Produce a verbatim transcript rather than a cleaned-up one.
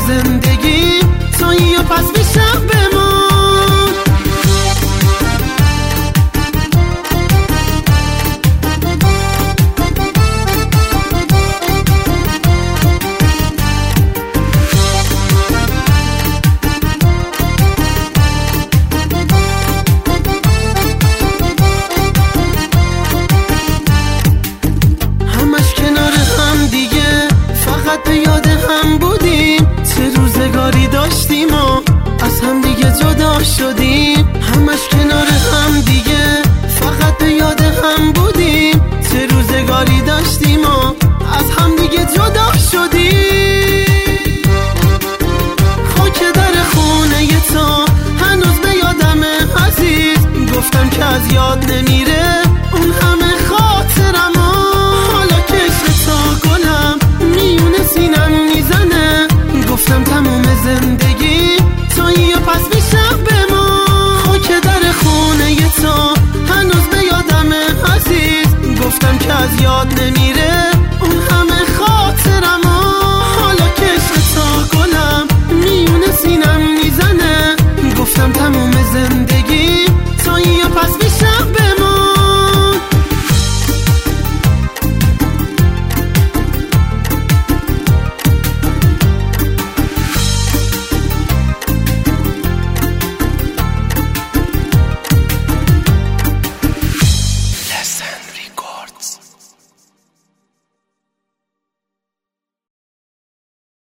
زندگی تویی و پس میشم بمون. به یاد هم بودیم، چه روزگاری داشتیم و از هم دیگه جدا شدیم. همش کنار هم دیگه فقط به یاد هم بودیم، چه روزگاری داشتیم و از هم دیگه جدا شدیم. خاک در خونه تو هنوز به یادمه عزیز، گفتم که از یاد نمیره اون همه خاطرم. حالا که عشق تو گلم میونه سینم میزنه، گفتم تموم زندگی تویی و پس میشم بمون. خاک در خونه تو هنوز به یادمه عزیز، گفتم که از یاد نمیره